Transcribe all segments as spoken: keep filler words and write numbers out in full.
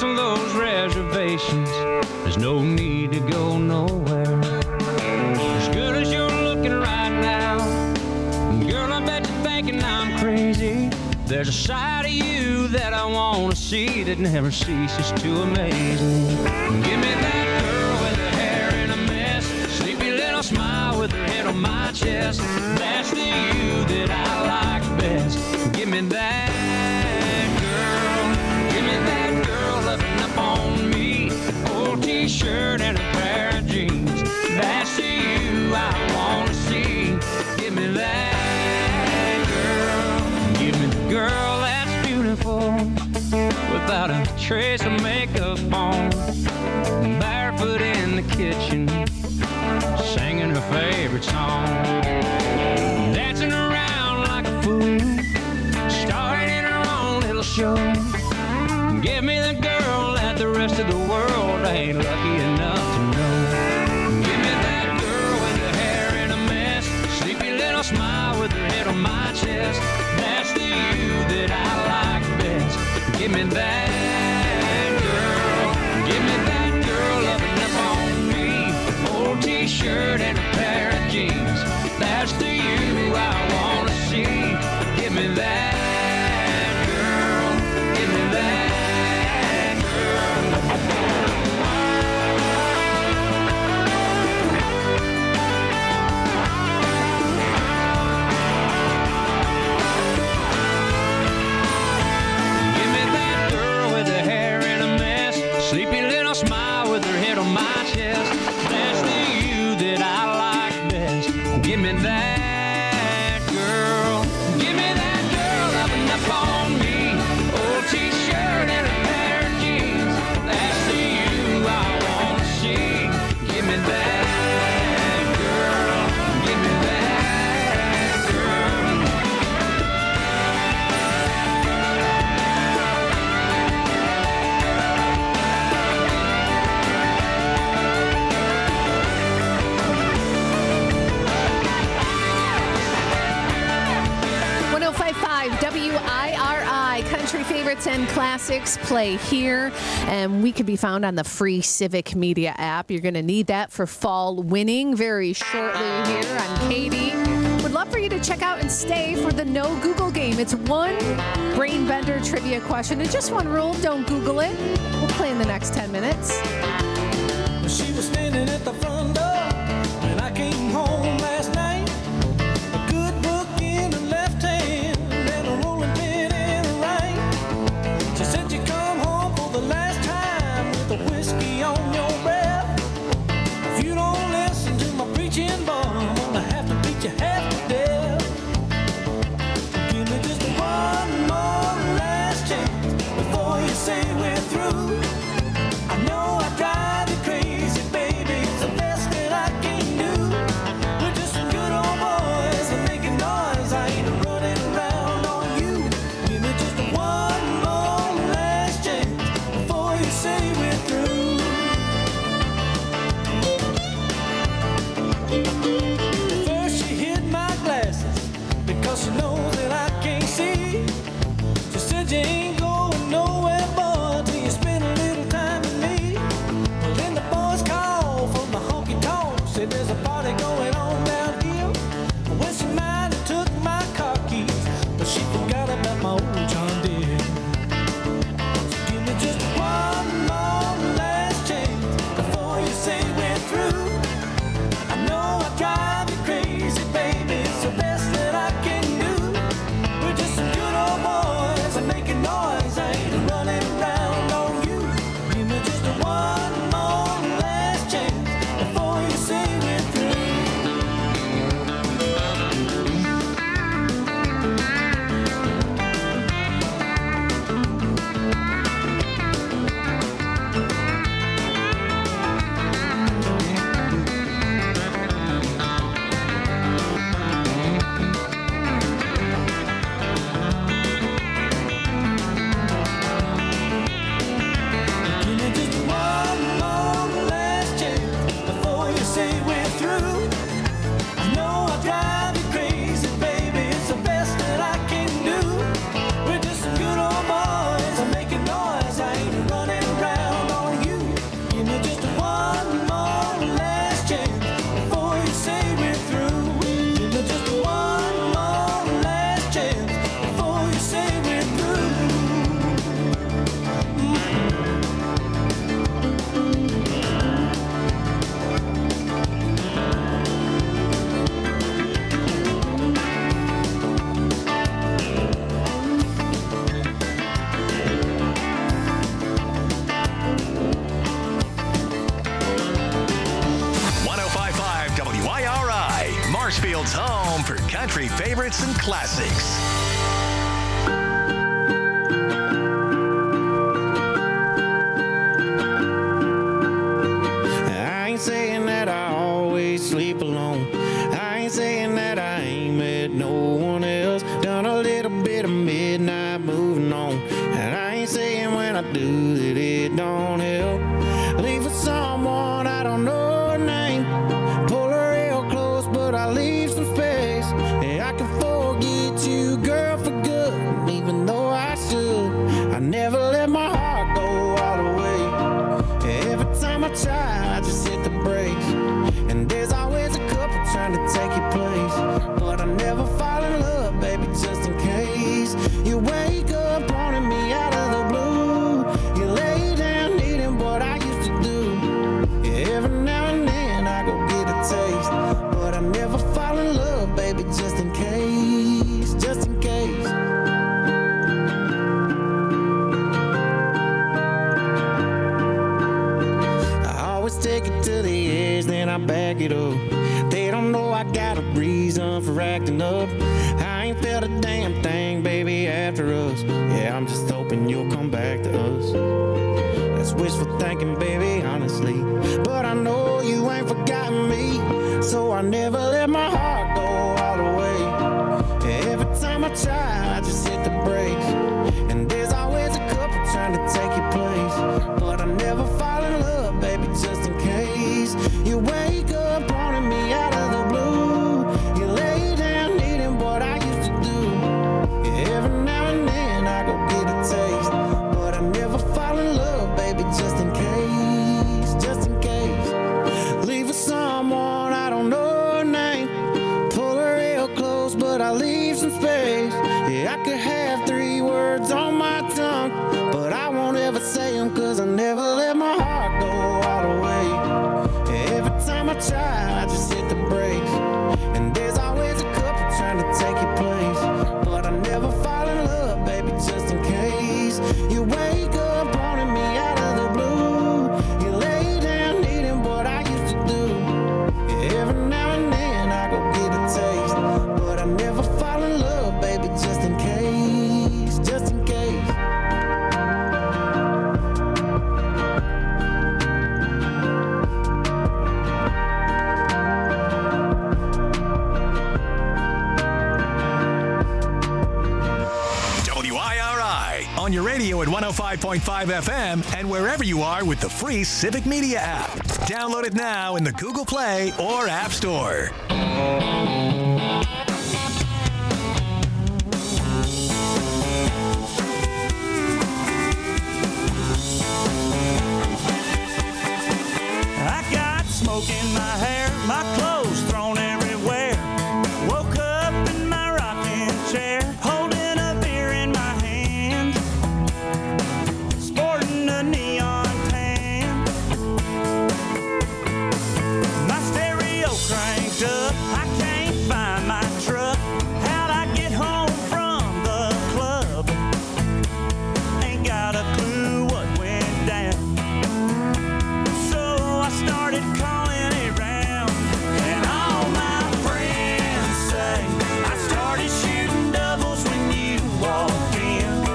cancel those reservations. There's no need to go nowhere. As good as you're looking right now, girl, I bet you're thinking I'm crazy. There's a side of you that I want to see that never ceases to amaze me. Give me that girl with her hair in a mess, sleepy little smile with her head on my chest. That's the you that I like best. Give me that girl. Give me that girl loving up on me. Old t-shirt and a pair of jeans. That's the you I want to see. Give me that girl. Give me the girl that's beautiful, without a trace of makeup on, barefoot in the kitchen, singing her favorite song, dancing around like a fool, starring in her own little show. Give me the girl that the rest of the world ain't lucky enough to know. Give me that girl with her hair in a mess, sleepy little smile with her head on my chest. That's the you that I like best. Give me that girl. Give me that girl loving up on me. Old t-shirt and a pair of jeans. That's the you I want to see. Give me that girl. Give me that. Sleepy little smile with her head on my chest. That's the you that I like best. Give me that girl. Give me that girl loving up on me. Old t-shirt and a pair of jeans. That's the you I want to see. Give me that girl. Give me that girl. W I R I, country favorites and classics play here, and we could be found on the free Civic Media app. You're going to need that for fall winning very shortly here on Katie. Would love for you to check out and stay for the No Google game. It's one brain bender trivia question and just one rule: don't Google it. We'll play in the next ten minutes. She was standing at the front door when I came home last night. A good book in her left hand and a rolling pin in her right. She said you come home for the last time with a whiskey on your breath. If you don't listen to my preaching, boy, I'm gonna have to beat you half to death. Give me just one more last chance before you say we're through. I know I drive you crazy, baby. It's the best that I Nashville's home for country favorites and classics. I ain't saying that I always sleep alone. I ain't saying that I ain't met no one else. Done a little bit of midnight moving on. And I ain't saying when I do that it don't help. Leave with someone I don't know her name. Pull her real close, but I leave some space. Yeah, I can forget you, girl, for good. Even though I should, I never let my heart go all the way. Every time I try, I just hit the brakes. And there's always a couple trying to take your place. But I never fall in love, baby, just in case. You wake up wanting me out of the blue. You lay down needing what I used to do. Yeah, every now and then I go get a taste. But I never fall in love, baby, just in case. Just in case. Take it to the edge, then I back it up. They don't know I got a reason for acting up. I ain't felt a damn thing, baby, after us. Yeah, I'm just hoping you'll come back to us. That's wishful thinking, baby, honestly. But I know you ain't forgotten me, so I never let my heart go all the way. Yeah, every time I try, I just hit the brakes. And there's always a couple trying to take your place. But I never fall in love, baby, just in case. You wake up wanting me out of the blue. You lay down needing what I used to do. Yeah, every now and then I go get a taste. But I never fall in love, baby, just in case. Just in case. Leave with someone I don't know her name. Pull her real close, but I leave some space. Yeah, I could have three words on my tongue, but I won't ever say them, cause I never let my heart go all the way. Yeah, every time I try, I just hit the brakes. And there's always a couple trying to take your place. But I never fall in love, baby, just in case. You wake up wanting me out of the blue. You lay down needing what I used to do. Yeah, every now and then I go get a taste. But I never fall in love, baby, just in case. Just in case. On your radio at one oh five point five F M and wherever you are with the free Civic Media app. Download it now in the Google Play or App Store. I got smoke in my hair, my clothes thrown everywhere. Woke up in my rocking chair, holding a beer in my hand, sporting a neon tan. My stereo cranked up, I can't find my truck. How'd I get home from the club? Ain't got a clue what went down. So I started calling around, and all my friends say I started shooting doubles when you walked in.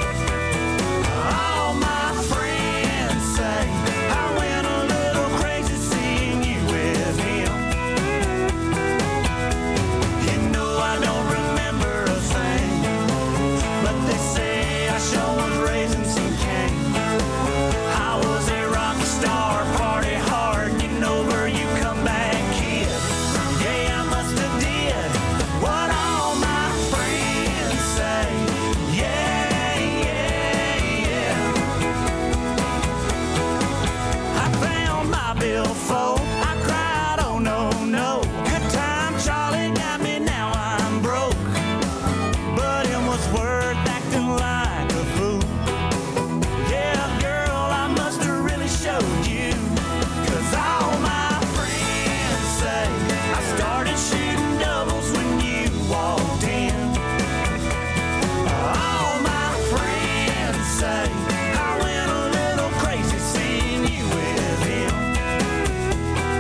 All my friends say I went a little crazy seeing you with him. You know I don't remember a thing, but they say I sure was raising some cane. I was a rock star, party hard, getting over you come back kid. Yeah, I must have did what all my friends say. Yeah, yeah, yeah. I found my billfold, I cried, oh no, no. Good time, Charlie got me, now I'm broke. But it was worth acting like a fool. Yeah, girl, I must have really showed you. Cause all my friends say I started shooting doubles when you walked in. All my friends say I went a little crazy seeing you with him.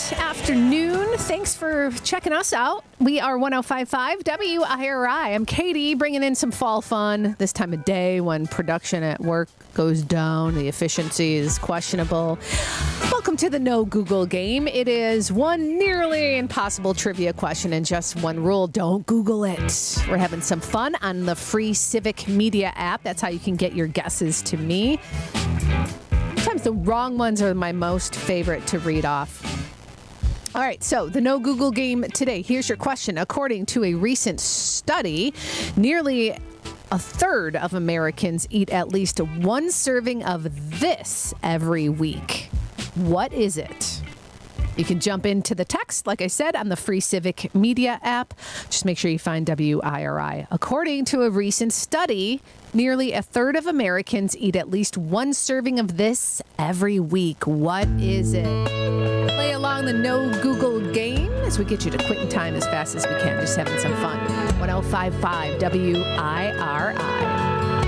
afternoon. Thanks for checking us out. We are one oh five point five W I R I. I'm Katie, bringing in some fall fun this time of day when production at work goes down. The efficiency is questionable. Welcome to the No Google game. It is one nearly impossible trivia question and just one rule. Don't Google it. We're having some fun on the free Civic Media app. That's how you can get your guesses to me. Sometimes the wrong ones are my most favorite to read off. All right, so the No Google game today. Here's your question. According to a recent study, nearly a third of Americans eat at least one serving of this every week. What is it? You can jump into the text, like I said, on the free Civic Media app. Just make sure you find W I R I. According to a recent study, nearly a third of Americans eat at least one serving of this every week. What is it? Play along the No Google game as we get you to quit in time as fast as we can. Just having some fun. one oh five point five W I R I.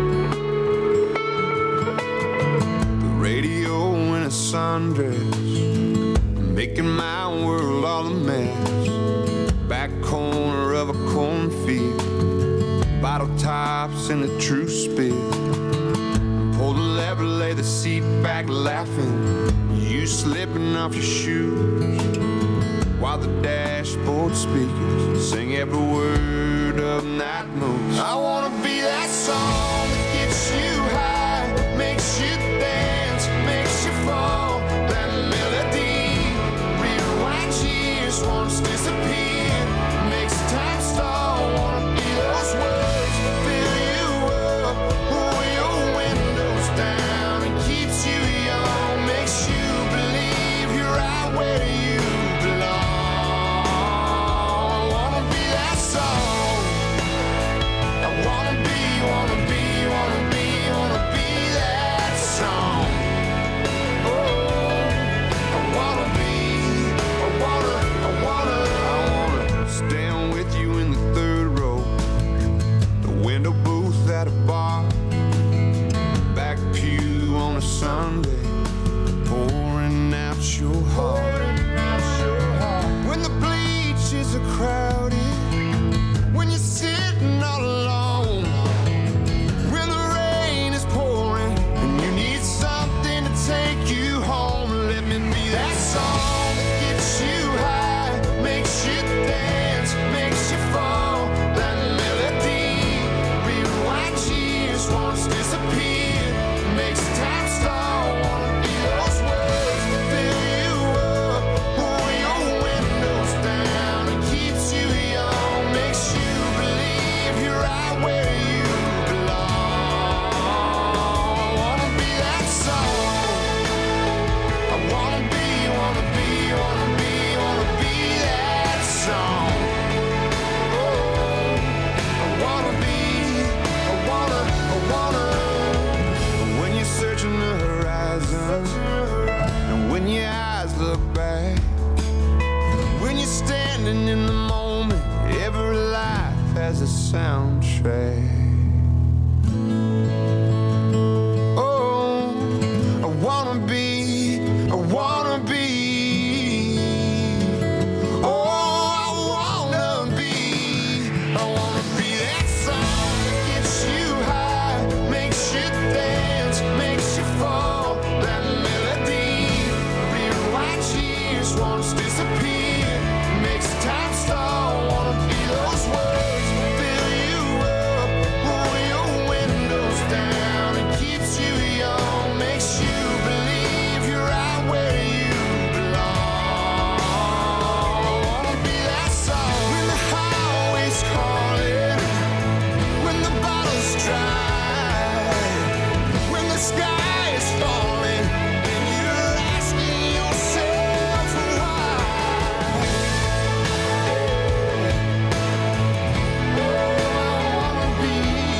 The radio in a sundress, making my world all a mess. Back corner of a cornfield, bottle tops in a true spill. Pull the lever, lay the seat back laughing, you slipping off your shoes, while the dashboard speakers sing every word of Night Moves. I wanna be that song that gets you high, makes you dance, makes you fall. That melody rewinds years, wants to disappear, makes time stall. Wanna be those words that fill you up, roll your windows down and keeps you young, makes you believe you're right where you belong. I wanna be that song. I wanna be, wanna be, wanna be, wanna be that song. Oh, I wanna be, I wanna, I wanna, I wanna stand with you in the third row, the window booth at a bar, back pew on a Sunday, pouring out your heart. When the bleachers are crowded, when you're sitting all alone, when the rain is pouring and you need something to take you home, let me be that song that gets you high, makes you dance, makes you fall. That melody rewinds years, wants to disappear, makes time stall. Wanna be those words that fill you up, roll your windows down and keeps you young, makes you believe you're right where you belong. I wanna be that song. I wanna be, wanna be, wanna be, wanna be that song. Oh, I wanna be, I wanna, I wanna. When you're searching the horizon, and when your eyes look back, when you're standing in the moment, every life has a soundtrack. Oh, I wanna be, I wanna be. Oh, I wanna be, I wanna be that song that gets you high, makes you dance, makes you fall. That melody rewinds years, wants to disappear, makes time stall. Wanna be those words that fill you up, roll your windows down and keeps you young, makes you believe you're right where you belong. I wanna be that song when the highway's calling, when the bottle's dry, when the sky is falling and you're asking yourself why. Oh, I wanna be,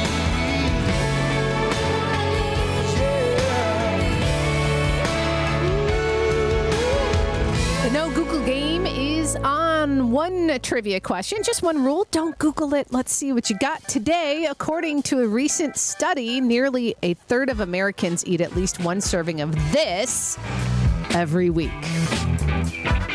The No Google game is on one trivia question, just one rule. Don't Google it. Let's see what you got today. According to a recent study, nearly a third of Americans eat at least one serving of this every week.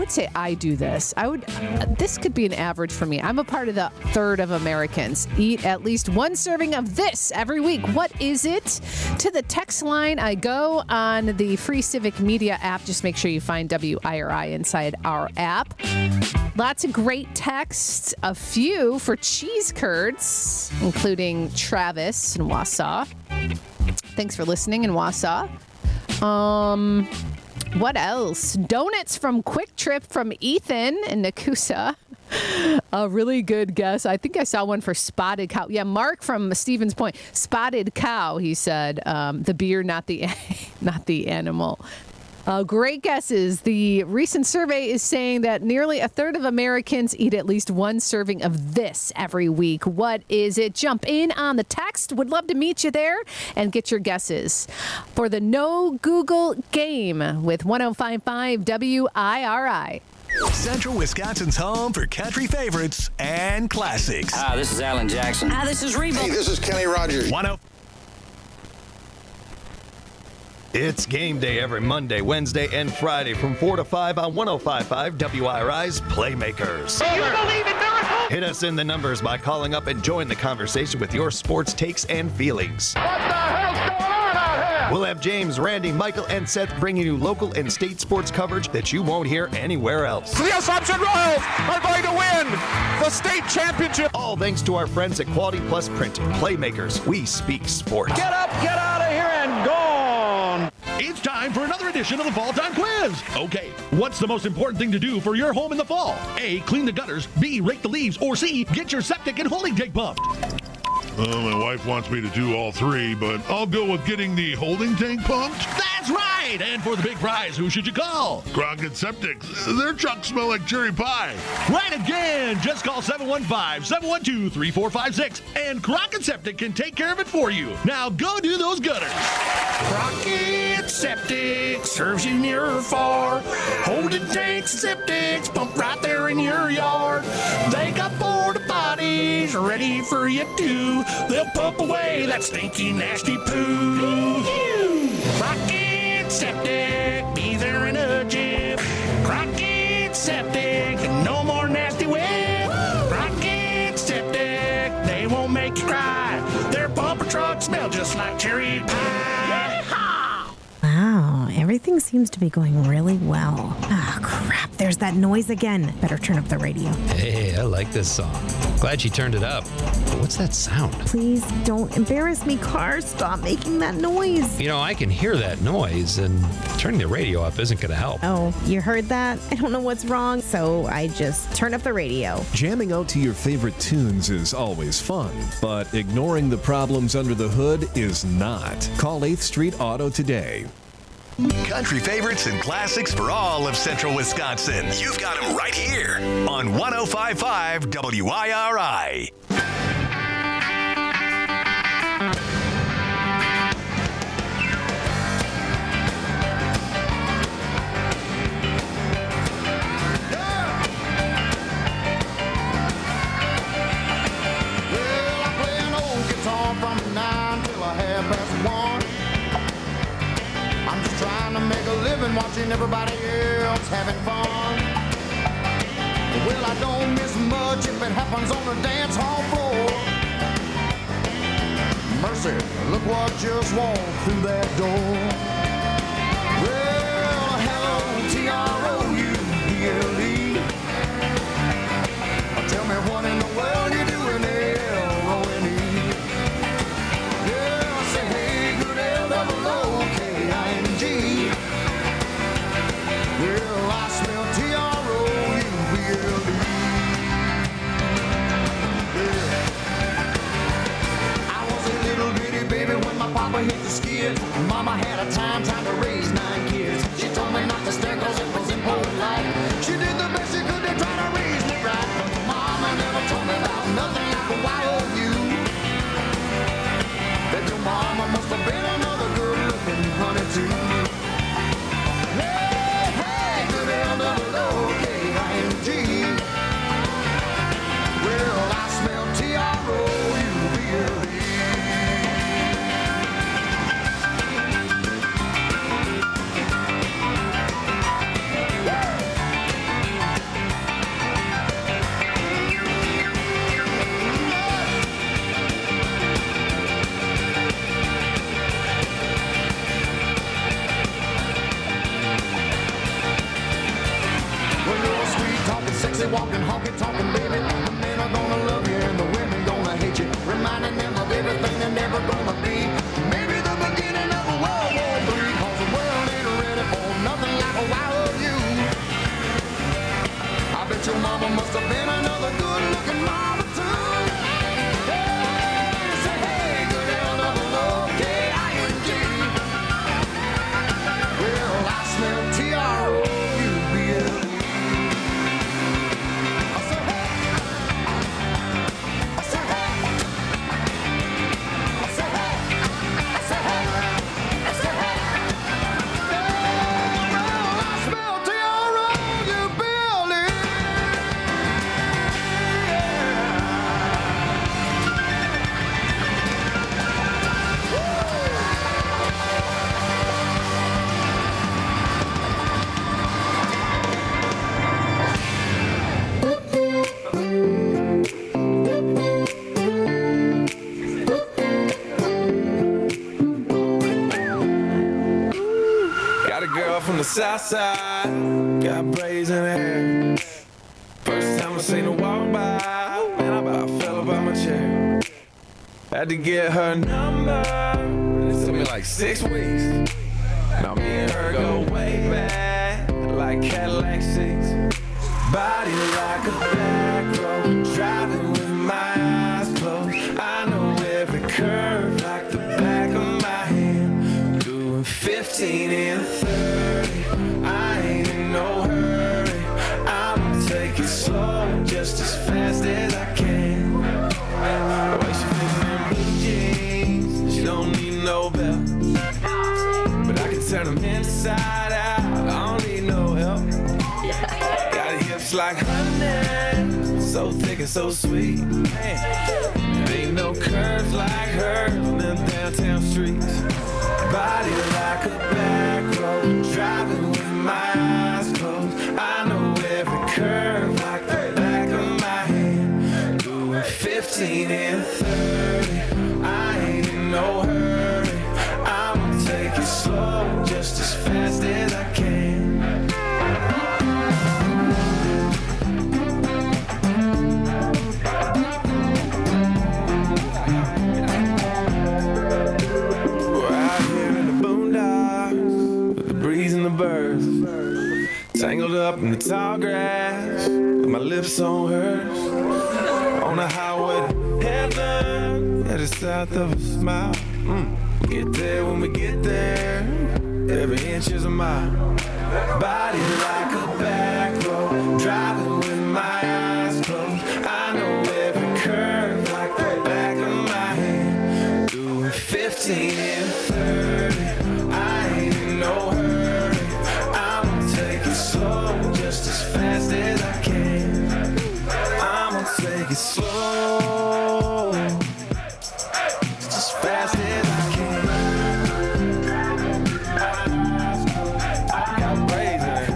would say I do this. I would. Uh, this could be an average for me. I'm a part of the third of Americans eat at least one serving of this every week. What is it? To the text line I go on the Free Civic Media app. Just make sure you find W I R I inside our app. Lots of great texts. A few for cheese curds, including Travis in Wausau. Thanks for listening in Wausau. Um, what else? Donuts from Quick Trip from Ethan in Nakusa. A really good guess. I think I saw one for Spotted Cow. Yeah, Mark from Stevens Point. Spotted Cow, he said. Um, the beer, not the not the animal. Uh, great guesses. The recent survey is saying that nearly a third of Americans eat at least one serving of this every week. What is it? Jump in on the text. Would love to meet you there and get your guesses for the No Google game with one oh five point five W I R I. Central Wisconsin's home for country favorites and classics. Hi, this is Alan Jackson. Hi, this is Reba. Hey, this is Kenny Rogers. one oh It's game day every Monday, Wednesday, and Friday from four to five on one oh five point five W I R I's Playmakers. Do you believe in miracles? Hit us in the numbers by calling up and join the conversation with your sports takes and feelings. What the hell's going on out here? We'll have James, Randy, Michael, and Seth bringing you local and state sports coverage that you won't hear anywhere else. The Assumption Royals are going to win the state championship. All thanks to our friends at Quality Plus Printing. Playmakers, we speak sports. Get up, get out of here, and gone. It's time for another edition of the Fall Time Quiz. Okay, what's the most important thing to do for your home in the fall? A, clean the gutters. B, rake the leaves. Or C, get your septic and holding tank pumped. Well, my wife wants me to do all three, but I'll go with getting the holding tank pumped. That's right! And for the big prize, who should you call? Crockett Septic. Their trucks smell like cherry pie. Right again! Just call seven one five, seven one two, three four five six, and Crockett Septic can take care of it for you. Now go do those gutters. Crockett Septic serves you near or far. Holding tanks and septics pump right there in your yard. They got porta potties ready for you too. They'll pump away that stinky, nasty poo. Crockett Septic, be there in a jiff. Crockett Septic, no more nasty whip. Crockett Septic, they won't make you cry. Their bumper trucks smell just like cherry pie. Wow, everything seems to be going really well. Ah, crap, there's that noise again. Better turn up the radio. Hey, I like this song. Glad she turned it up. But what's that sound? Please don't embarrass me, car. Stop making that noise. You know, I can hear that noise, and turning the radio up isn't going to help. Oh, you heard that? I don't know what's wrong, so I just turned up the radio. Jamming out to your favorite tunes is always fun, but ignoring the problems under the hood is not. Call eighth Street Auto today. Country favorites and classics for all of Central Wisconsin. You've got them right here on one oh five point five W I R I. Well, I play an old guitar from nine till I half past one. I'm just trying to make a living watching everybody else having fun. Well, I don't miss much if it happens on the dance hall floor. Mercy, look what just walked through that door. Well, hello, T R O U B L E. Tell me what in the world you doing, L O N E. Yeah, I say, hey, good L double O K I N G. Well, I smell T R O U B L E. Yeah. I was a little bitty baby when my papa hit the skid. Mama had a time, time to raise nine kids. She told me not to stare cause it was impolite. She did the best she could to try to raise me right. But mama never told me about nothing like a Y O U. That your mama must have been another good looking honey too. Hey, hey, good L double O K I N G. Well, I smell T R O U B L E. sexy walking, honky talking, baby. The men are gonna love you and the women gonna hate you, reminding them of everything they're never gonna be. Maybe the beginning of a World War Three, cause the world ain't ready for nothing like a wild you. I bet your mama must have been another good-looking mama too. Hey, say hey, good L double O K I N G. Well, I smell T R O U B L E. I say hey. I say hey. I say hey. I say hey. I say hey. Well, I smell T R O U B L E. Got a girl from the south side, got braids in her hair. First time I seen her walk by, man, I about fell about my chair. Had to get her number, it took me like six weeks. Now me and her go way back, like Cadillac six. Body like a back road, driving with my eyes closed. I know every curve like the back of my hand. Doing fifteen and thirty, I ain't in no hurry. I'ma take it slow, just as fast as I can. The way she fits in them blue jeans, she don't need no belt. But I can turn them inside out, I don't need no help. Got hips like honey, so thick and so sweet. Man, there ain't no curves like hers on them downtown streets. Body like a back road, driving with my eyes closed. I know every curve like the back of my hand. Doing fifteen and thirty, I ain't in no hurry. I'ma take it slow, just as fast as I can. Tangled up in the tall grass, with my lips on hers. On the highway to heaven, at the south of a smile. Mm. Get there when we get there, every inch is a mile. Body like a back road, driving with my eyes closed. I know every curve like the back of my hand. Doing fifteen and thirty, I ain't in no hurry. I'ma take it slow, just as fast as I can. I'ma take it slow, just as fast as I can. I got braids in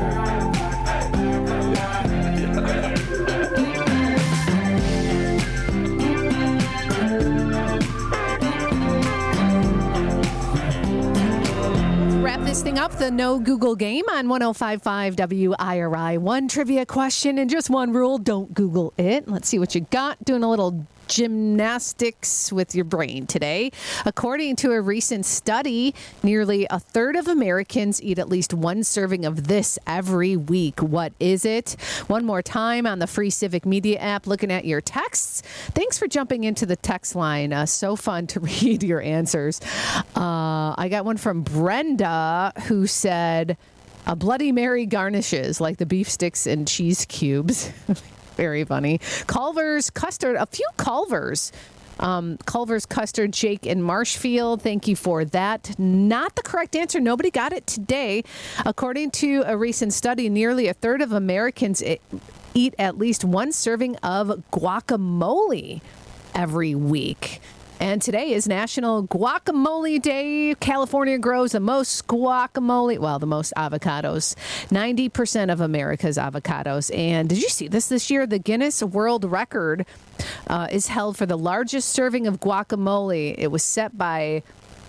Wrap this thing up, the No Google game on one oh five point five W I R I. One trivia question and just one rule, don't Google it. Let's see what you got. Doing a little gymnastics with your brain today. According to a recent study, nearly a third of Americans eat at least one serving of this every week. What is it? One more time on the free Civic Media app, looking at your texts. Thanks for jumping into the text line. Uh, so fun to read your answers. Uh, I got one from Brenda who said, a Bloody Mary garnishes like the beef sticks and cheese cubes. Very funny. Culver's custard, a few Culver's. Um, Culver's custard, Jake in Marshfield. Thank you for that. Not the correct answer. Nobody got it today. According to a recent study, nearly a third of Americans eat at least one serving of guacamole every week. And today is National Guacamole Day. California grows the most guacamole, well, the most avocados, ninety percent of America's avocados. And did you see this this year? The Guinness World Record uh, is held for the largest serving of guacamole. It was set by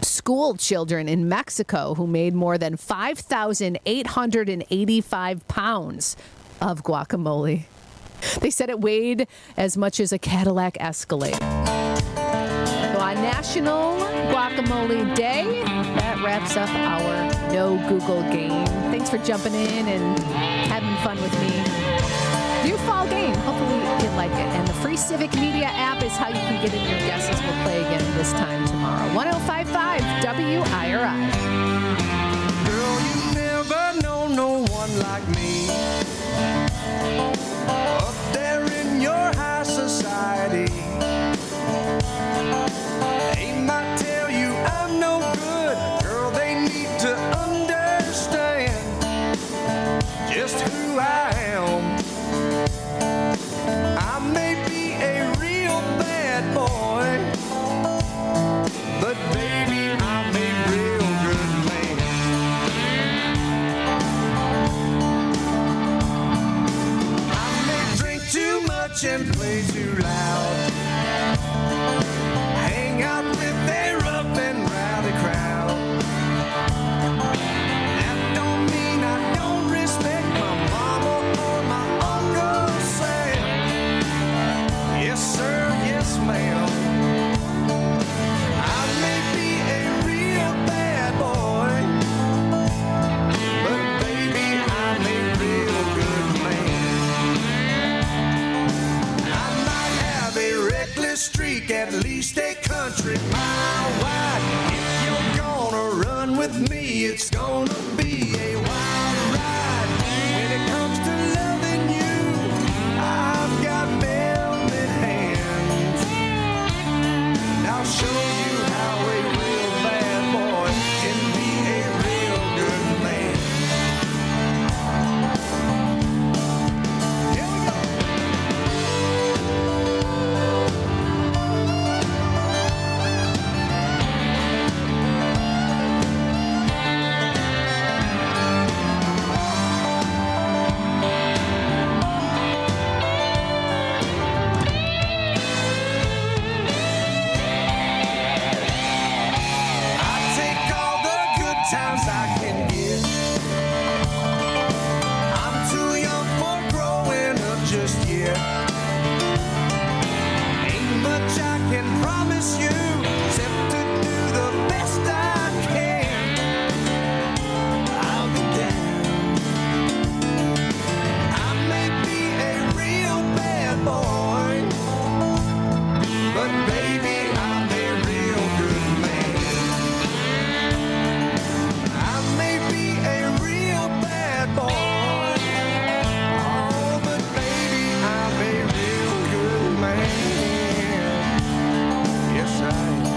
school children in Mexico who made more than five thousand eight hundred eighty-five pounds of guacamole. They said it weighed as much as a Cadillac Escalade. So on National Guacamole Day, that wraps up our No Google game. Thanks for jumping in and having fun with me. Your fall game. Hopefully you like it. And the free Civic Media app is how you can get in your guesses. We'll play again this time tomorrow. one oh five point five W I R I. Girl, you never know no one like me. Up there in your high society. They might tell you I'm no good. Girl, they need to understand just who I am. I may be a real bad boy, but baby, I'm a real good man. I may drink too much and play too loud, hang out with a rough and rowdy crowd. That don't mean I don't respect my mama or my Uncle Sam. Yes, sir, yes, ma'am. I may be a real bad boy, but baby, I'm a real good man. I might have a reckless streak, at least a country mile wide. If you're gonna run with me, it's gonna be a wild ride. When it comes to loving you, I've got velvet hands. And I'll show you how a real bad boy can be a real good man. Here we go. I take all the good times I can get. I'm too young for growing up just yet. Ain't much I can promise you except to do the best I can. I'll be down. I may be a real bad boy, but baby, I'm a real good man. I may be a real bad boy, oh, but baby, I'm a real good man. Yes, I am.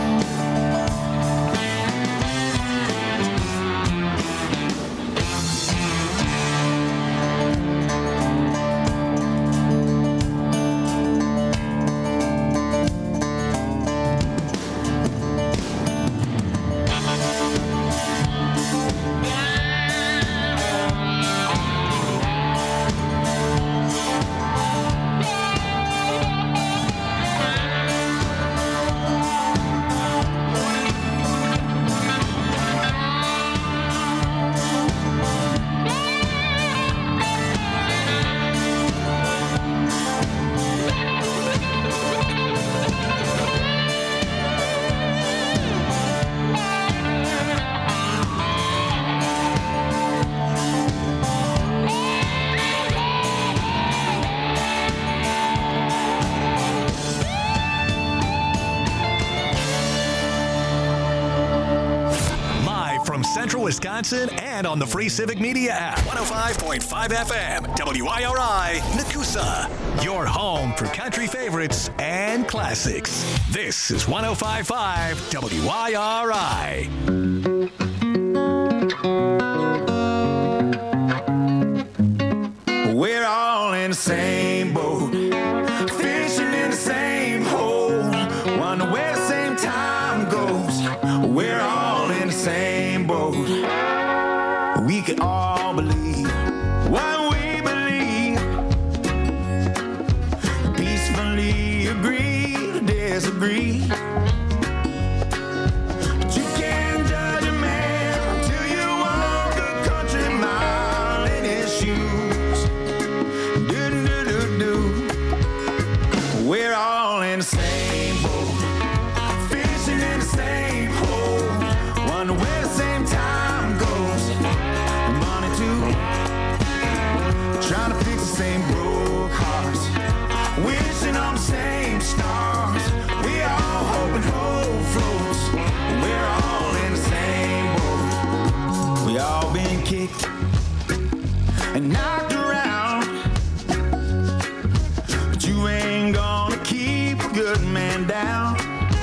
Live from Central Wisconsin and on the free Civic Media app. one oh five point five F M, W I R I, Nakusa. Your home for country favorites and classics. This is one oh five point five W I R I. We're all in the same boat, fishing in the same hole, wonder where the same time goes. We're all in the same boat. We can all believe what we believe, peacefully agree to disagree. But you can't good man down.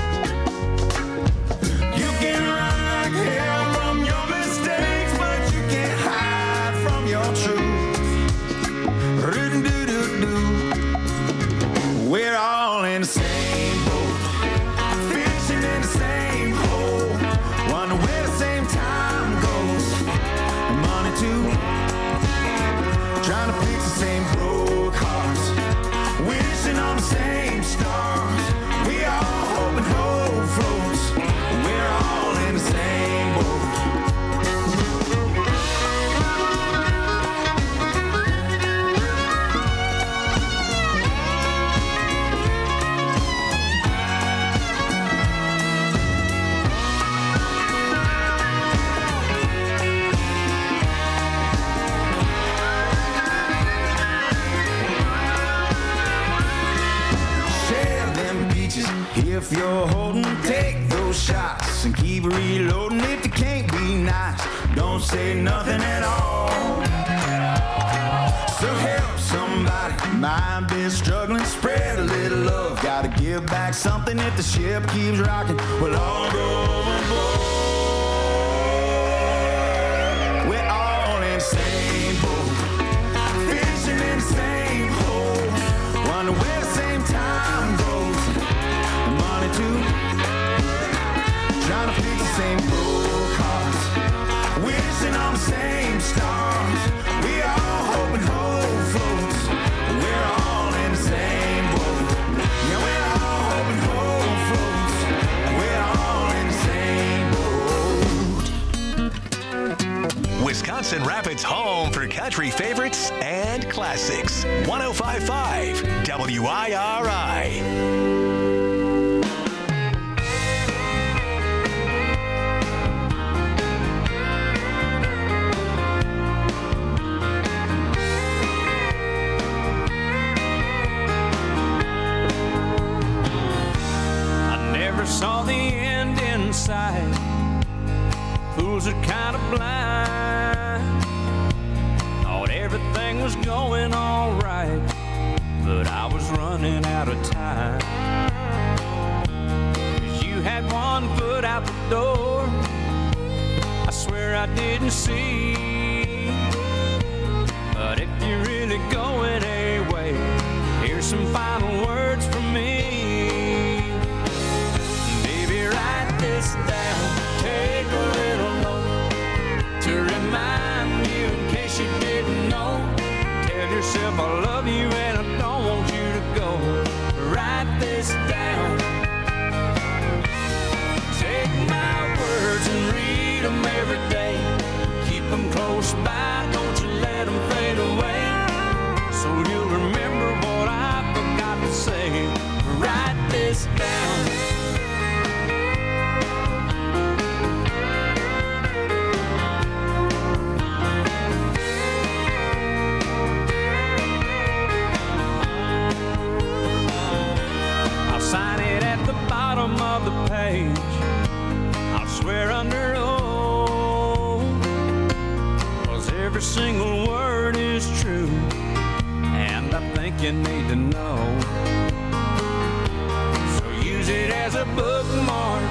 You can run like hell from your mistakes, but you can't hide from your truth. Ru-do-do-do-do. We're all in the same boat, fishing in the same hole, wonder where the same time goes. Money too, trying to fix the same broke hearts, wishing on the same stars. We all hope and hope floats. We're all in the same boat. If you're holding, take those shots and keep reloading. If you can't be nice, don't say nothing at all. So help somebody, might be struggling, spread a little love. Gotta give back something if the ship keeps rocking. We'll all go overboard. We're all in the same boat, fishing in the same hole, wonder where the same time goes. Money too, trying to fix the same broke hearts, wishing on the same stars. We all hope and hope floats. We're all in the same boat. Yeah, we're all hope and hope floats. We're all in the same boat. Wisconsin Rapids' home for country favorites and classics. one oh five point five W I R I. Saw the end in sight. Fools are kind of blind. Thought everything was going all right, but I was running out of time. 'Cause you had one foot out the door, I swear I didn't see. But if you're really going away, here's some final words from me. Write this down, take a little note to remind you in case you didn't know. Tell yourself I love you and I don't want you to go. Write this down. Take my words and read them every day. Keep them close by, don't you let them fade away. So you'll remember what I forgot to say. Write this down. Sign it at the bottom of the page. I'll swear under oath, 'cause every single word is true, and I think you need to know. So use it as a bookmark,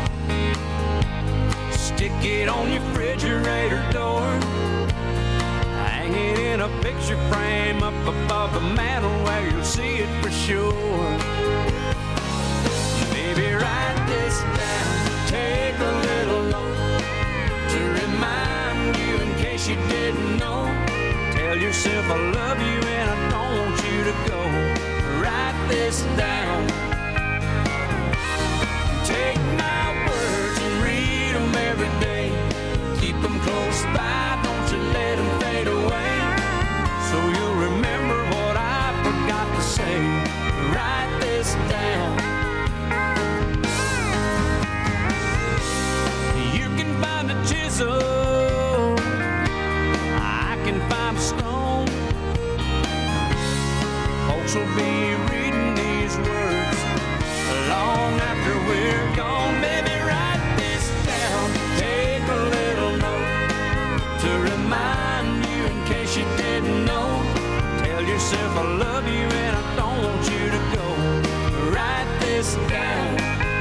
stick it on your refrigerator door, hang it in a picture frame up above the mantle where you'll see it for sure. Baby, write this down, take a little note to remind you in case you didn't know. Tell yourself I love you and I don't want you to go. Write this down. Take my words and read them every day. Keep them close by, don't you let them fade away. So you'll remember what I forgot to say. Write this down. Chisel, I can find a stone. Folks will be reading these words long after we're gone. Baby, write this down, take a little note to remind you in case you didn't know. Tell yourself I love you and I don't want you to go. Write this this down.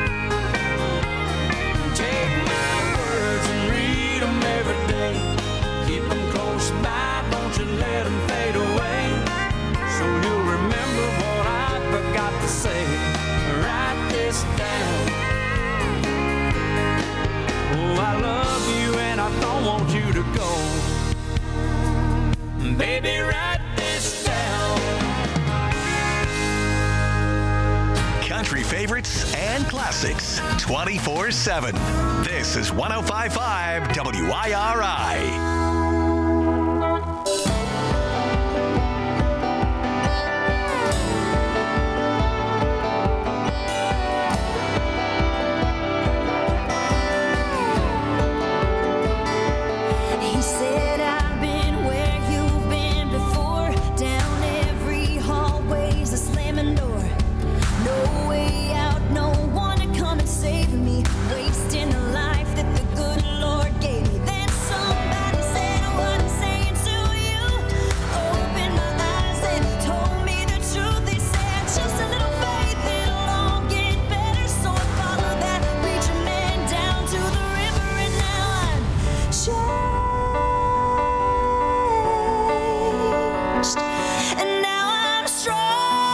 Take my words and read them every day. Keep them close by, don't you let them fade away. So you'll remember what I forgot to say. Write this down. Oh, I love you and I don't want you to go. Baby, write this down. Country favorites and classics twenty-four seven. This is one oh five point five W I R I. Wasting a life that the good Lord gave me. Then somebody said, what I'm saying to you. Opened my eyes and told me the truth. They said, just a little faith, it'll all get better. So I followed that preacher man down to the river, and now I'm changed. And now I'm strong.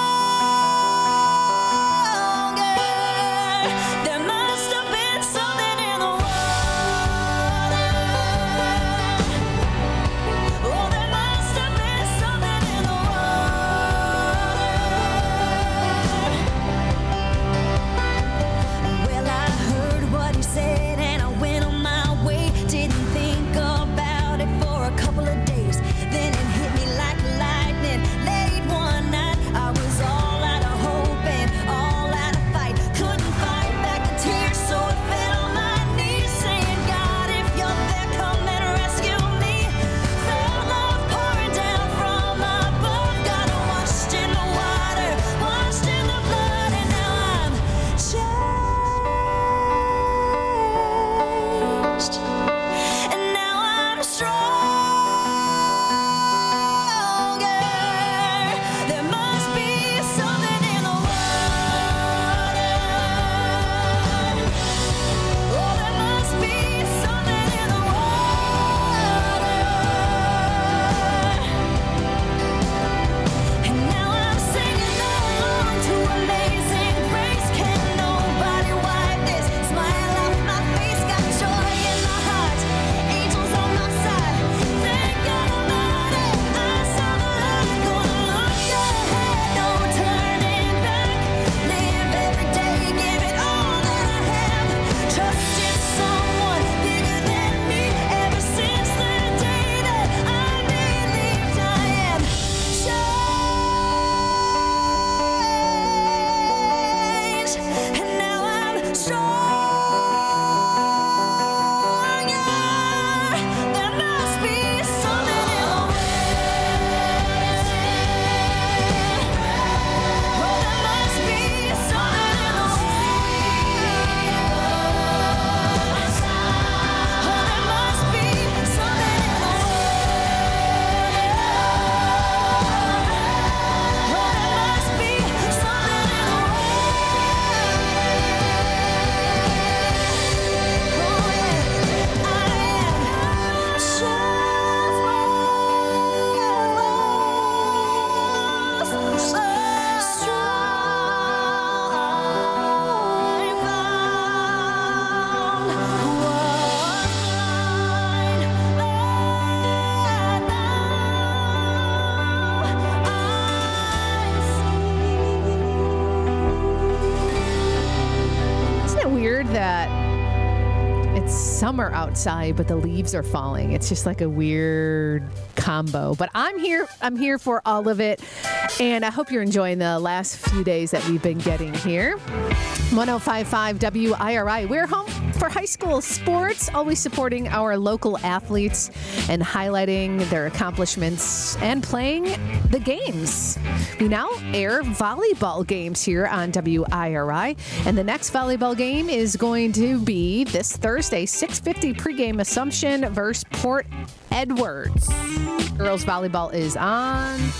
Summer outside, but the leaves are falling. It's just like a weird combo. But I'm here. I'm here for all of it. And I hope you're enjoying the last few days that we've been getting here. one oh five point five W I R I. We're home for high school sports, always supporting our local athletes and highlighting their accomplishments and playing the games. We now air volleyball games here on W I R I. And the next volleyball game is going to be this Thursday, six fifty pregame Assumption versus Port Edwards. Girls volleyball is on.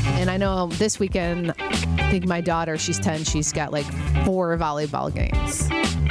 And I know this weekend, I think my daughter, she's ten, she's got like four volleyball games.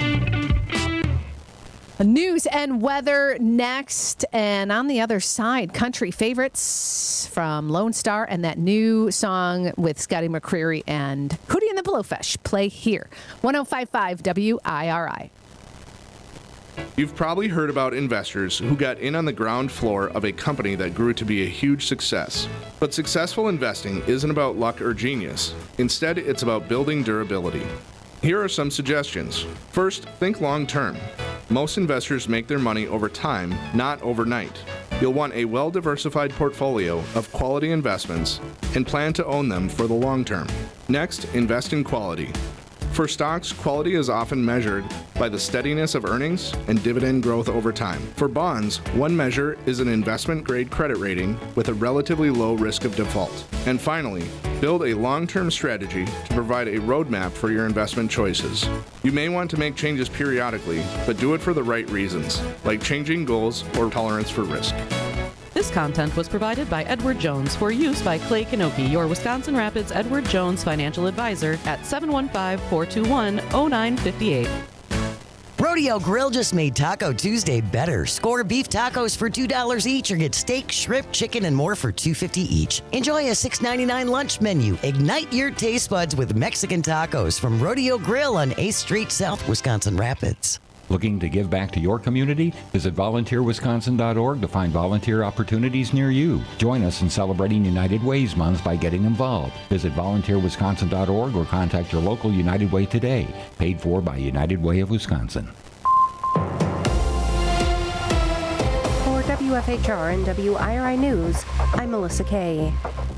News and weather next. And on the other side, country favorites from Lone Star and that new song with Scotty McCreery and Hootie and the Blowfish play here. one oh five point five W I R I. You've probably heard about investors who got in on the ground floor of a company that grew to be a huge success. But successful investing isn't about luck or genius. Instead, it's about building durability. Here are some suggestions. First, think long term. Most investors make their money over time, not overnight. You'll want a well-diversified portfolio of quality investments and plan to own them for the long term. Next, invest in quality. For stocks, quality is often measured by the steadiness of earnings and dividend growth over time. For bonds, one measure is an investment-grade credit rating with a relatively low risk of default. And finally, build a long-term strategy to provide a roadmap for your investment choices. You may want to make changes periodically, but do it for the right reasons, like changing goals or tolerance for risk. This content was provided by Edward Jones for use by Clay Kanoki, your Wisconsin Rapids Edward Jones financial advisor at seven one five, four two one, oh nine five eight. Rodeo Grill just made Taco Tuesday better. Score beef tacos for two dollars each or get steak, shrimp, chicken, and more for two dollars and fifty cents each. Enjoy a six ninety-nine lunch menu. Ignite your taste buds with Mexican tacos from Rodeo Grill on eighth Street South, Wisconsin Rapids. Looking to give back to your community? Visit volunteer wisconsin dot org to find volunteer opportunities near you. Join us in celebrating United Ways Month by getting involved. Visit volunteer wisconsin dot org or contact your local United Way today. Paid for by United Way of Wisconsin. For W F H R and W I R I News, I'm Melissa Kay.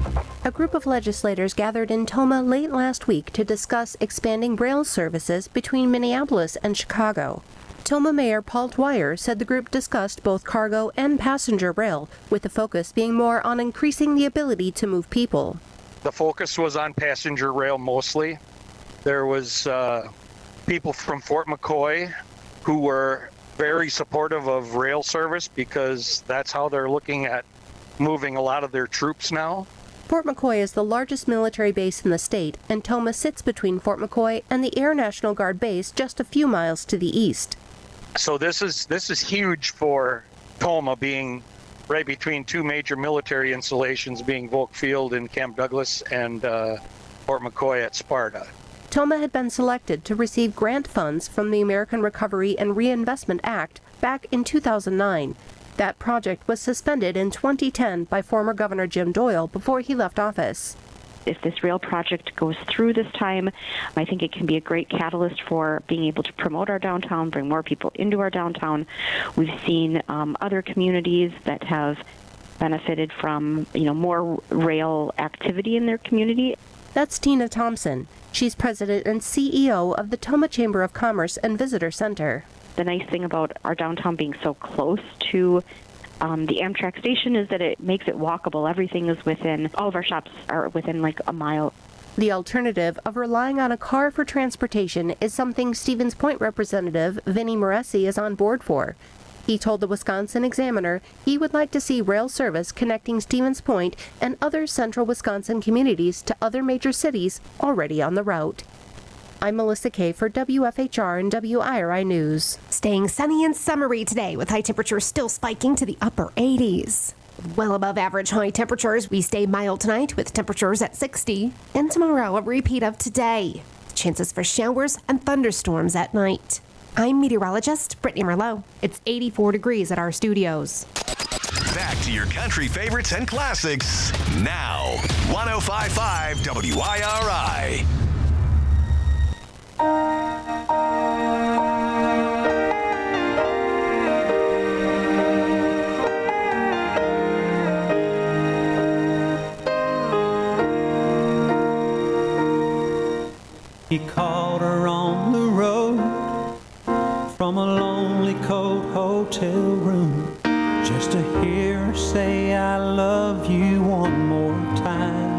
A group of legislators gathered in Toma late last week to discuss expanding rail services between Minneapolis and Chicago. Toma Mayor Paul Dwyer said the group discussed both cargo and passenger rail, with the focus being more on increasing the ability to move people. The focus was on passenger rail mostly. There was uh, people from Fort McCoy who were very supportive of rail service because that's how they're looking at moving a lot of their troops now. Fort McCoy is the largest military base in the state, and Toma sits between Fort McCoy and the Air National Guard base just a few miles to the east. So this is this is huge for Toma, being right between two major military installations, being Volk Field in Camp Douglas and uh, Fort McCoy at Sparta. Toma had been selected to receive grant funds from the American Recovery and Reinvestment Act back in two thousand nine. That project was suspended in twenty ten by former Governor Jim Doyle before he left office. If this rail project goes through this time, I think it can be a great catalyst for being able to promote our downtown, bring more people into our downtown. We've seen um, other communities that have benefited from, you know, more rail activity in their community. That's Tina Thompson. She's president and C E O of the Toma Chamber of Commerce and Visitor Center. The nice thing about our downtown being so close to um, the Amtrak station is that it makes it walkable. Everything is within, all of our shops are within like a mile. The alternative of relying on a car for transportation is something Stevens Point Representative Vinnie Moresi is on board for. He told the Wisconsin Examiner he would like to see rail service connecting Stevens Point and other central Wisconsin communities to other major cities already on the route. I'm Melissa Kay for W F H R and W I R I News. Staying sunny and summery today with high temperatures still spiking to the upper eighties. Well above average high temperatures, we stay mild tonight with temperatures at sixty. And tomorrow, a repeat of today. Chances for showers and thunderstorms at night. I'm meteorologist Brittany Merlot. It's eighty-four degrees at our studios. Back to your country favorites and classics now. one oh five point five W I R I. He called her on the road from a lonely cold hotel room just to hear her say I love you one more time.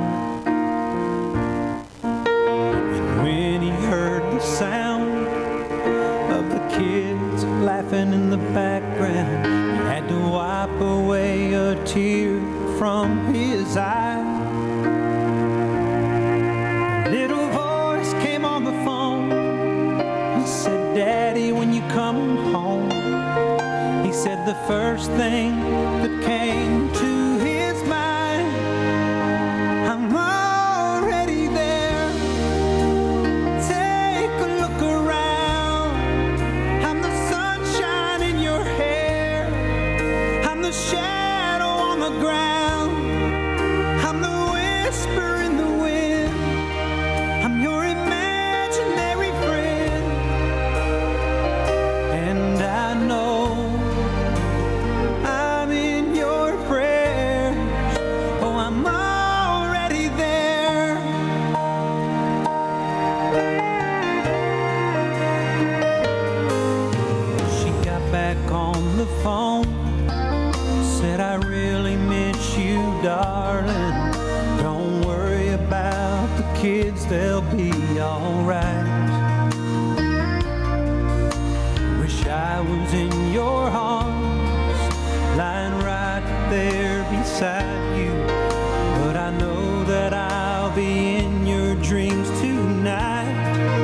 And when he heard the sound of the kids laughing in the background, he had to wipe away a tear from his eye. Little voice came on the phone. He said, Daddy, when you come home. He said the first thing that came to his mind, I'm already there. Take a look around. I'm the sunshine in your hair. I'm the shadow on the ground. I'm the whisper in the wind. I'm your imaginary friend. And I know I'm in your prayers. Oh, I'm already there. She got back on the phone. Said, I really miss you, darling. Don't worry about the kids, they'll be alright. Wish I was in your arms, lying right there beside you. But I know that I'll be in your dreams tonight.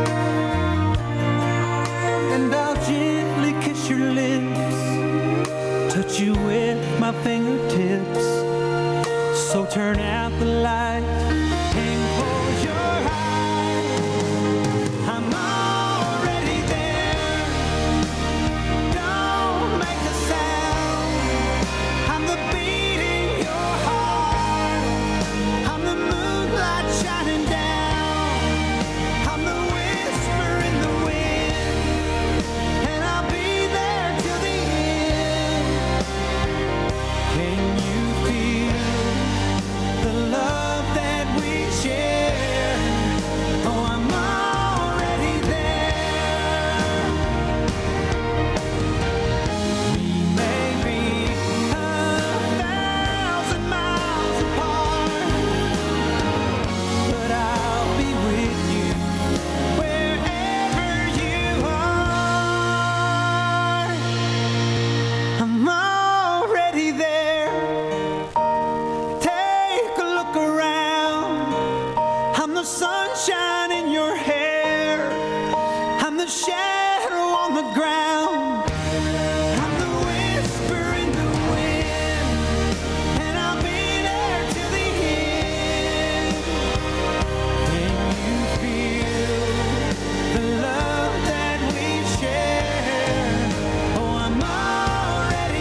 And I'll gently kiss your lips, touch you with my fingertips. So turn out the light and close your eyes. I'm already there. Don't make a sound. I'm the beat in your heart. I'm the moonlight shining down. I'm the whisper in the wind. And I'll be there till the end. Can you feel the love that we share? Oh, I'm already there. We may be a thousand miles apart, but I'll be with you wherever you are. I'm already there. Take a look around. I'm the sunshine in your hair. I'm the shadow on the ground. I'm the whisper in the wind. And I'll be there till the end. Can you feel the love that we share? Oh, I'm already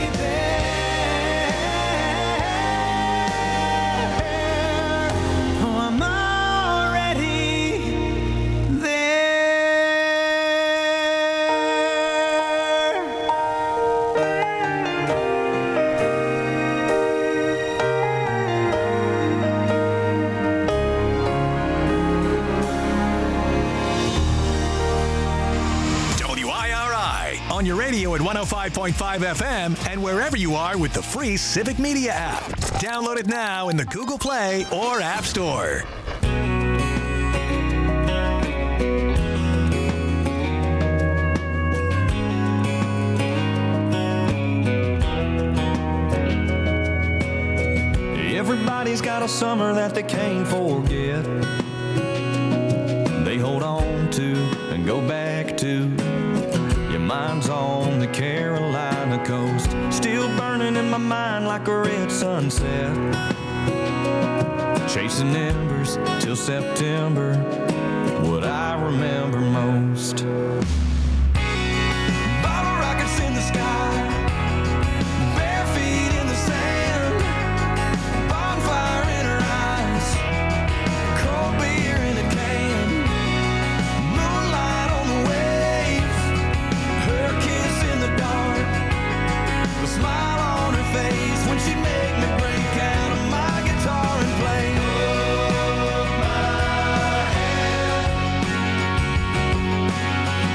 there. Oh, I'm already W I R I on your radio at one oh five point five F M and wherever you are with the free Civic Media app. Download it now in the Google Play or App Store. Everybody's got a summer that they can't forget. They hold on to and go back to. Your mind's on the Carolina coast, still burning in my mind like a red sunset. Chasing embers till September, what I remember most. Bottle rockets in the sky, bare feet in the sand, bonfire in her eyes, cold beer in a can, moonlight on the waves, her kiss in the dark, the smile on her face when she'd make me break out of my guitar and play. Hold my hand.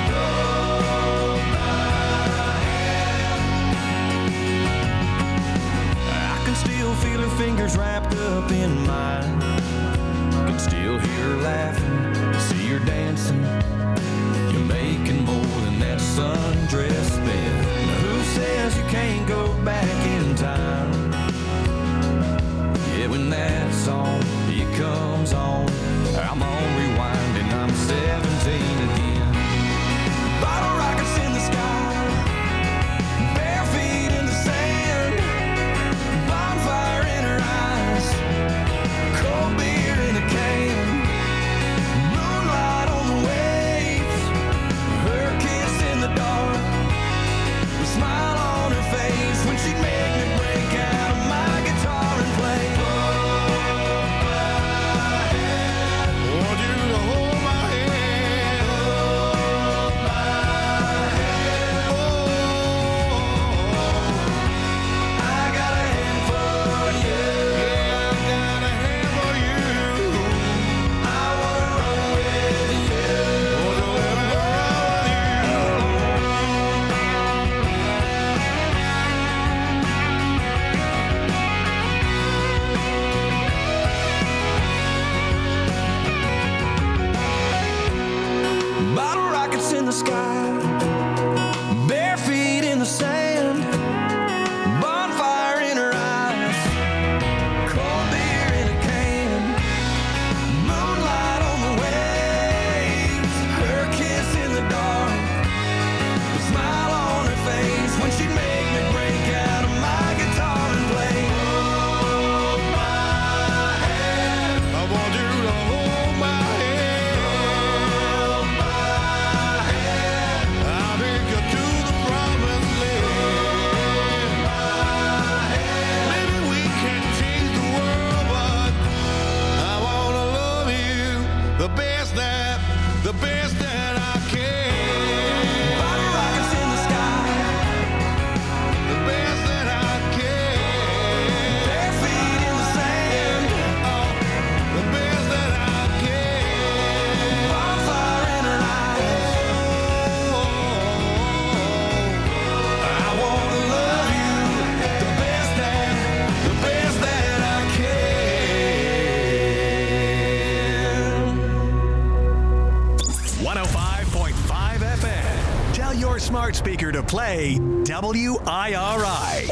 the sky, bare feet in the sand, bonfire in her eyes, cold beer in a can, moonlight on the waves, her kiss in the dark, the smile on her face when she'd make me break out of my guitar and play. Hold my hand, I want you to hold my hand. Hold my hand, I'll take you to the promised land. My hand, maybe we can't change the world, but I wanna love you the best that, the best that I can. Body rockets in the sky, the best that I can. Bare feet in the sand, oh, the best that I can. Bonfire in her eyes, oh, I wanna love you the best that, the best that I can. one oh five point five F M. Tell your smart speaker to play W I R I.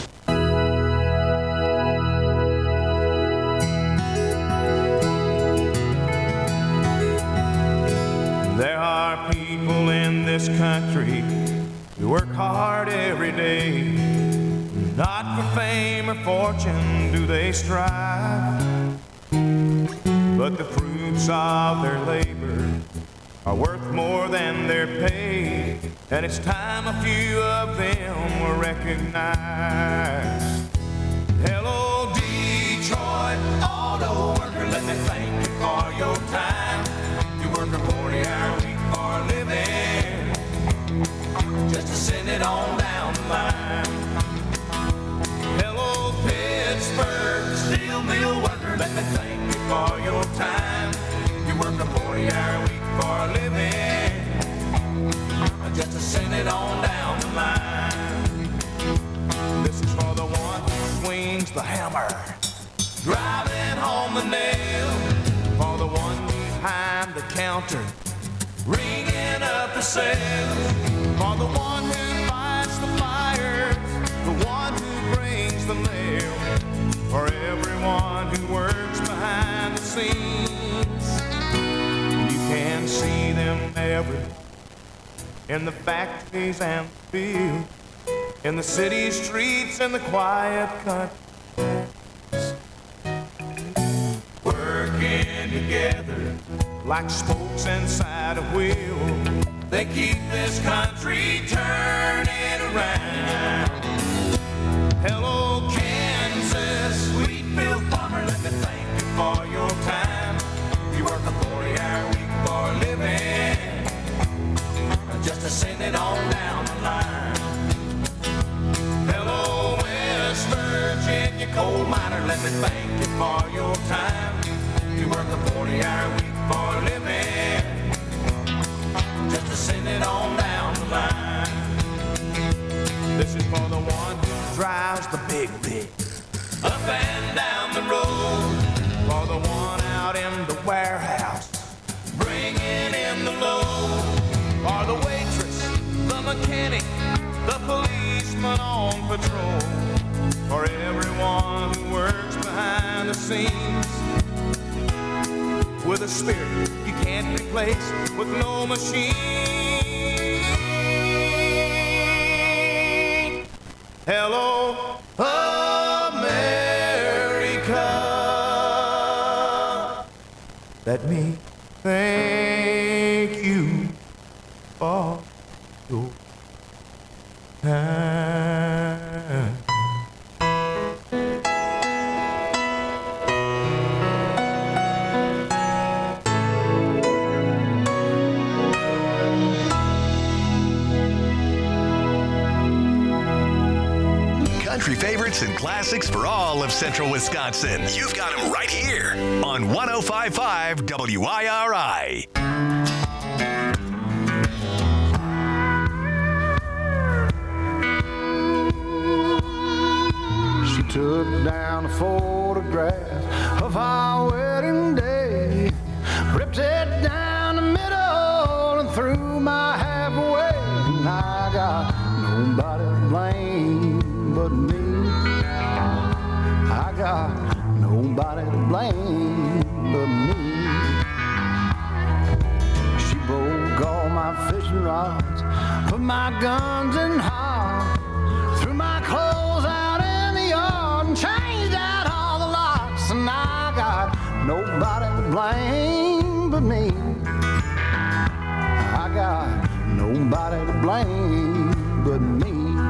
There are people in this country who work hard every day. Not for fame or fortune do they strive, but the fruits of their labor are worth more than their pay, and it's time a few of them were recognized. Hello, Detroit auto worker, let me thank you for your time. You work a forty-hour week for a living, just to send it on down the line. Hello, Pittsburgh steel mill worker, let me thank you for your time. You work a forty-hour week for a living, just to send it on down the line. This is for the one who swings the hammer, driving home the nail. For the one behind the counter, ringing up the sales. For the one who fights the fires, the one who brings the mail. For everyone who works behind the scenes, you can see them every day, in the factories and the fields, in the city streets and the quiet country, working together like spokes inside a wheel. They keep this country turning around. Hello, Kansas, Wheatfield farmer, let me thank you for your time. You work a forty-hour week for a living, just to send it on down the line. Hello, West Virginia coal miner, let me thank you for your time. You work a forty-hour week for a living, just to send it on down the line. This is for the one who drives the big rig up and down the road. For the one out in the warehouse, bringing in the load. For the waitress, the mechanic, the policeman on patrol. For everyone who works behind the scenes, with a spirit you can't replace with no machine. Hello, America. Let me thank you for your time. Country favorites and classics for all of Central Wisconsin. You've got them right here on one oh five point five W I R I. She took down a photograph of our wedding day, ripped it down the middle and threw my hat blame but me. She broke all my fishing rods, put my guns in hog, threw my clothes out in the yard and changed out all the locks, and I got nobody to blame but me. I got nobody to blame but me.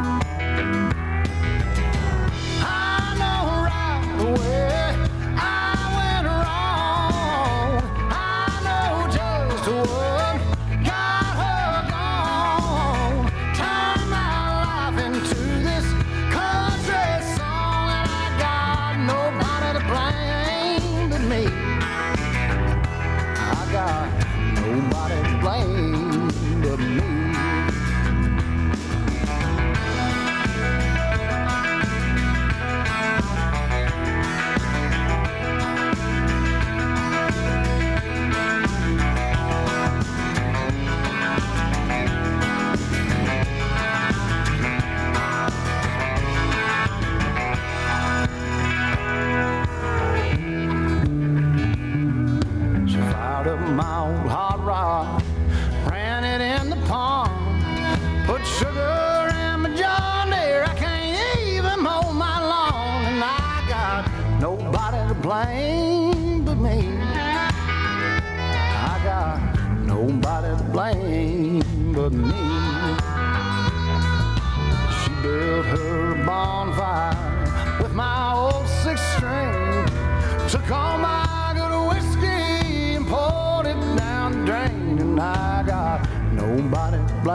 I know right away I went wrong. I know just what got her gone. Turned my life into this country song, and I got nobody to blame but me. I got nobody to blame but me. She fired up my old hot rod, ran it in the pond, put sugar in my John Deere. I can't even mow my lawn, and I got nobody to blame but me. I got nobody to blame but me. She built her bonfire with my old six string, took all my good whiskey and poured it down the drain, and I got nobody to blame.